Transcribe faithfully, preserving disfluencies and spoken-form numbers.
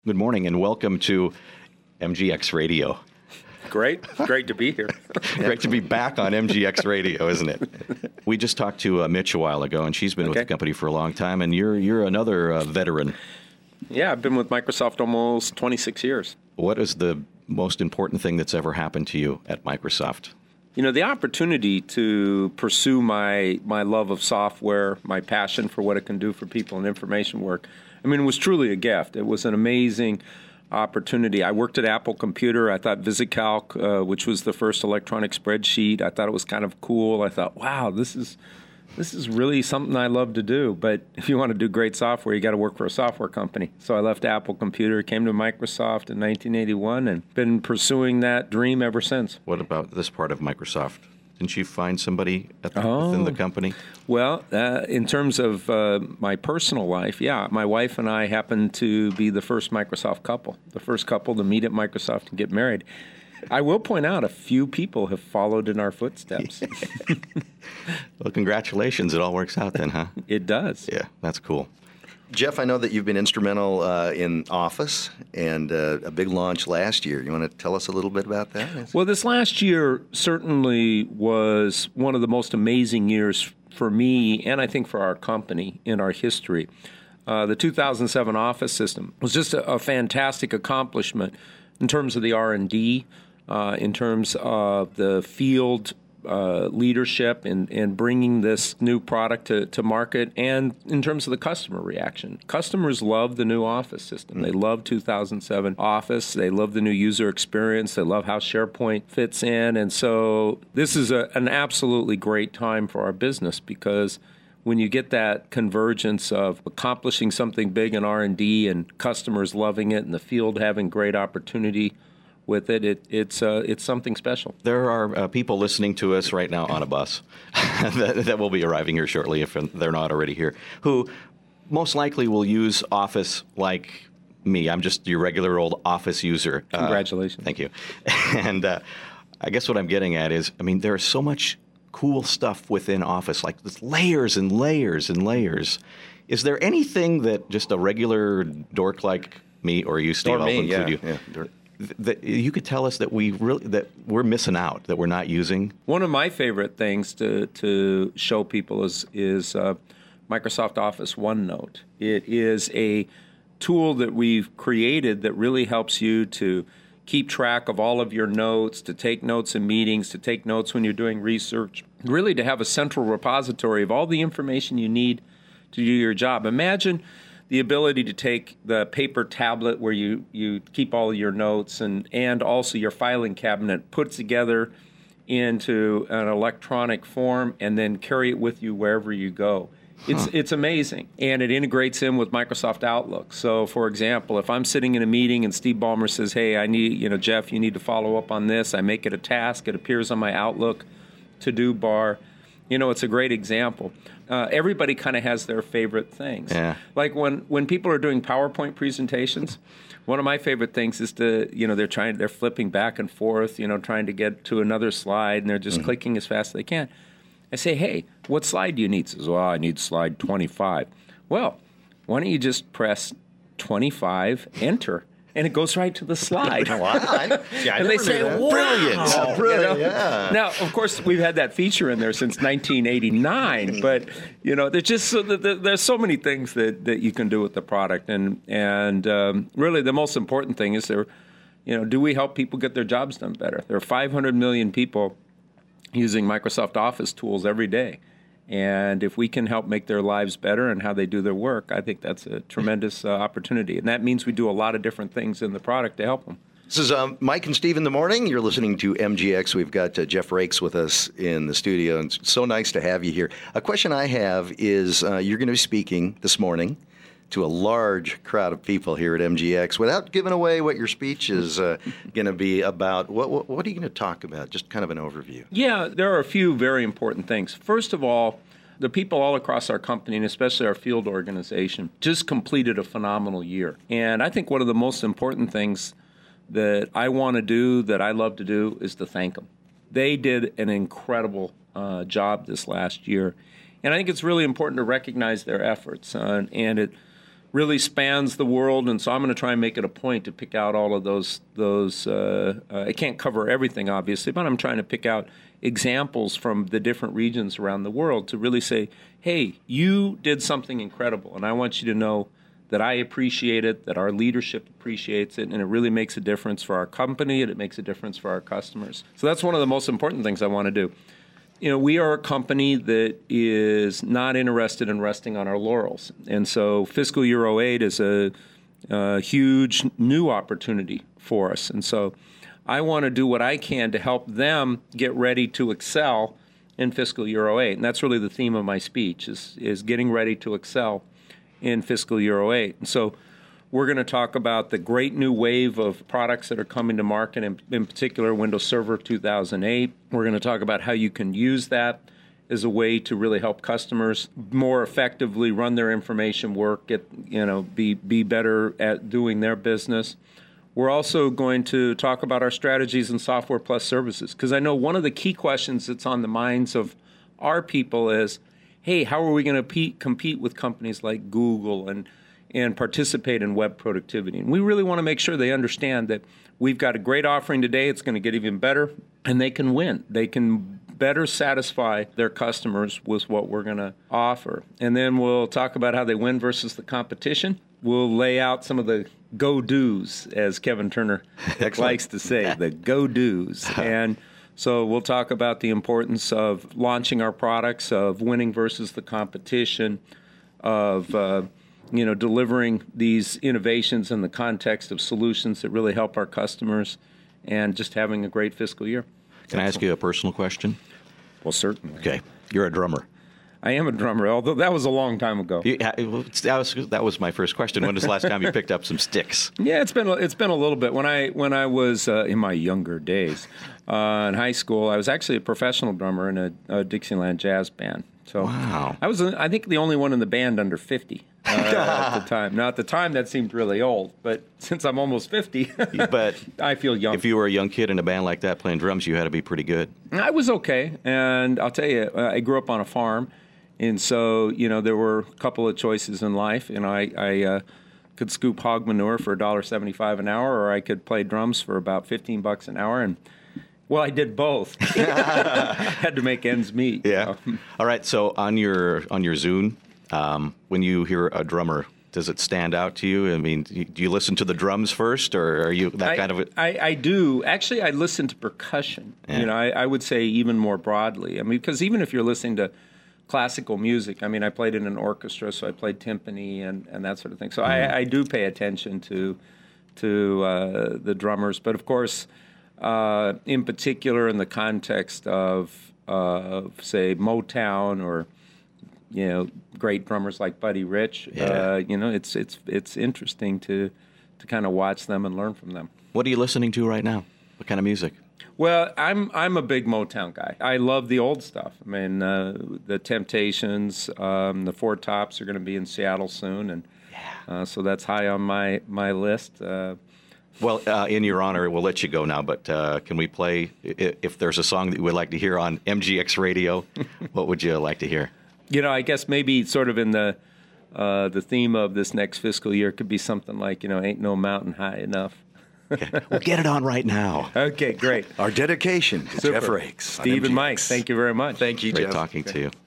Good morning and welcome to M G X Radio. Great. Great to be here. Great to be back on M G X Radio, isn't it? We just talked to uh, Mitch a while ago, and she's been okay. with the company for a long time, and you're you're another uh, veteran. Yeah, I've been with Microsoft almost twenty-six years. What is the most important thing that's ever happened to you at Microsoft? You know, the opportunity to pursue my my love of software, my passion for what it can do for people in information work, I mean, it was truly a gift. It was an amazing opportunity. I worked at Apple Computer. I thought VisiCalc, uh, which was the first electronic spreadsheet, I thought it was kind of cool. I thought, wow, this is this is really something I love to do. But if you want to do great software, you got to work for a software company. So I left Apple Computer, came to Microsoft in nineteen eighty-one, and been pursuing that dream ever since. What about this part of Microsoft? Didn't you find somebody at the, oh. within the company? Well, uh, in terms of uh, my personal life, yeah, my wife and I happened to be the first Microsoft couple, the first couple to meet at Microsoft and get married. I will point out a few people have followed in our footsteps. Well, congratulations. It all works out then, huh? It does. Yeah, that's cool. Jeff, I know that you've been instrumental uh, in Office and uh, a big launch last year. You want to tell us a little bit about that? Well, this last year certainly was one of the most amazing years for me and I think for our company in our history. Uh, the two thousand seven Office system was just a, a fantastic accomplishment in terms of the R and D, uh, in terms of the field Uh, leadership in, in bringing this new product to, to market, and in terms of the customer reaction. Customers love the new Office system. Mm-hmm. They love two thousand seven Office. They love the new user experience. They love how SharePoint fits in. And so this is a, an absolutely great time for our business, because when you get that convergence of accomplishing something big in R and D and customers loving it and the field having great opportunity with it, it it's uh, it's something special. There are uh, people listening to us right now on a bus that, that will be arriving here shortly if they're not already here, who most likely will use Office like me. I'm just your regular old Office user. Congratulations. Uh, thank you. And uh, I guess what I'm getting at is, I mean, there's so much cool stuff within Office, like there's layers and layers and layers. Is there anything that just a regular dork like me, or you, Steve, or me, I'll include yeah, you, yeah. that you could tell us that we really that we're missing out, that we're not using? One of my favorite things to to show people is is uh, Microsoft Office OneNote. It is a tool that we've created that really helps you to keep track of all of your notes, to take notes in meetings, to take notes when you're doing research, really to have a central repository of all the information you need to do your job. Imagine the ability to take the paper tablet where you, you keep all your notes and, and also your filing cabinet, put together into an electronic form, and then carry it with you wherever you go. It's huh. it's amazing, and it integrates in with Microsoft Outlook. So, for example, if I'm sitting in a meeting and Steve Ballmer says, "Hey, I need, you know, Jeff, you need to follow up on this," I make it a task. It appears on my Outlook to-do bar. You know, it's a great example. Uh, everybody kind of has their favorite things. Yeah. Like when, when people are doing PowerPoint presentations, one of my favorite things is to, you know, they're trying, they're flipping back and forth, you know, trying to get to another slide, and they're just mm-hmm. clicking as fast as they can. I say, "Hey, what slide do you need?" He says, "Well, I need slide twenty-five. Well, why don't you just press twenty-five, enter, and it goes right to the slide. Wow. I, yeah, I and they say, wow. Brilliant. Oh, brilliant, you know? yeah. Now, of course, we've had that feature in there since nineteen eighty-nine, but, you know, there's just so, there's so many things that, that you can do with the product. And, and um, really, the most important thing is, there, you know, do we help people get their jobs done better? There are five hundred million people using Microsoft Office tools every day. And if we can help make their lives better and how they do their work, I think that's a tremendous uh, opportunity. And that means we do a lot of different things in the product to help them. This is um, Mike and Steve in the morning. You're listening to M G X. We've got uh, Jeff Rakes with us in the studio. And it's so nice to have you here. A question I have is, uh, you're going to be speaking this morning to a large crowd of people here at M G X. Without giving away what your speech is uh, going to be about, what, what, what are you going to talk about? Just kind of an overview. Yeah, there are a few very important things. First of all, the people all across our company, and especially our field organization, just completed a phenomenal year. And I think one of the most important things that I want to do, that I love to do, is to thank them. They did an incredible uh, job this last year. And I think it's really important to recognize their efforts. Uh, and it really spans the world, and so I'm going to try and make it a point to pick out all of those. Those uh, uh, I can't cover everything, obviously, but I'm trying to pick out examples from the different regions around the world to really say, hey, you did something incredible, and I want you to know that I appreciate it, that our leadership appreciates it, and it really makes a difference for our company, and it makes a difference for our customers. So that's one of the most important things I want to do. You know, we are a company that is not interested in resting on our laurels. And so fiscal year oh eight is a, a huge new opportunity for us. And so I want to do what I can to help them get ready to excel in fiscal year oh eight. And that's really the theme of my speech, is, is getting ready to excel in fiscal year oh eight. And so we're going to talk about the great new wave of products that are coming to market, in, in particular Windows Server two thousand eight. We're going to talk about how you can use that as a way to really help customers more effectively run their information work, get, you know, be, be better at doing their business. We're also going to talk about our strategies in software plus services, because I know one of the key questions that's on the minds of our people is, hey, how are we going to compete with companies like Google and and participate in web productivity? And we really want to make sure they understand that we've got a great offering today. It's going to get even better, and they can win. They can better satisfy their customers with what we're going to offer. And then we'll talk about how they win versus the competition. We'll lay out some of the go-dos, as Kevin Turner likes to say, the go-dos. And so we'll talk about the importance of launching our products, of winning versus the competition, of uh, you know delivering these innovations in the context of solutions that really help our customers, and just having a great fiscal year. Can I ask you a personal question? Well, certainly. Okay. You're a drummer. I am a drummer, although that was a long time ago. You, that was that was my first question. When was the last time you picked up some sticks? Yeah, it's been it's been a little bit. When I when I was uh, in my younger days uh, in high school, I was actually a professional drummer in a, a Dixieland jazz band. So wow. I was I think the only one in the band under fifty uh, at the time. Now at the time that seemed really old, but since I'm almost fifty, but I feel young. If you were a young kid in a band like that playing drums, you had to be pretty good. I was okay, and I'll tell you, I grew up on a farm. And so, you know, there were a couple of choices in life. You know, I, I uh, could scoop hog manure for one dollar seventy-five an hour, or I could play drums for about fifteen bucks an hour. And, well, I did both. Had to make ends meet. Yeah. You know? All right. So on your on your Zune, um, when you hear a drummer, does it stand out to you? I mean, do you listen to the drums first, or are you that I, kind of a... I, I do. Actually, I listen to percussion. Yeah. You know, I, I would say even more broadly. I mean, because even if you're listening to classical music, I mean, I played in an orchestra, so I played timpani and, and that sort of thing. So mm-hmm. I, I do pay attention to to uh, the drummers, but of course, uh, in particular, in the context of, uh, say, Motown or you know, great drummers like Buddy Rich, yeah. uh, you know, it's it's it's interesting to to kind of watch them and learn from them. What are you listening to right now? What kind of music? Well, I'm I'm a big Motown guy. I love the old stuff. I mean, uh, the Temptations, um, the Four Tops are going to be in Seattle soon, and yeah. uh, so that's high on my my list. Uh, well, uh, in your honor, we'll let you go now. But uh, can we play? If there's a song that you would like to hear on M G X Radio, what would you like to hear? You know, I guess maybe sort of in the uh, the theme of this next fiscal year could be something like, you know, "Ain't No Mountain High Enough." Okay. We'll get it on right now. Okay, great. Our dedication to Super. Jeff Rakes. Steve and Mike, thank you very much. Thank you, Great Jeff. talking to you.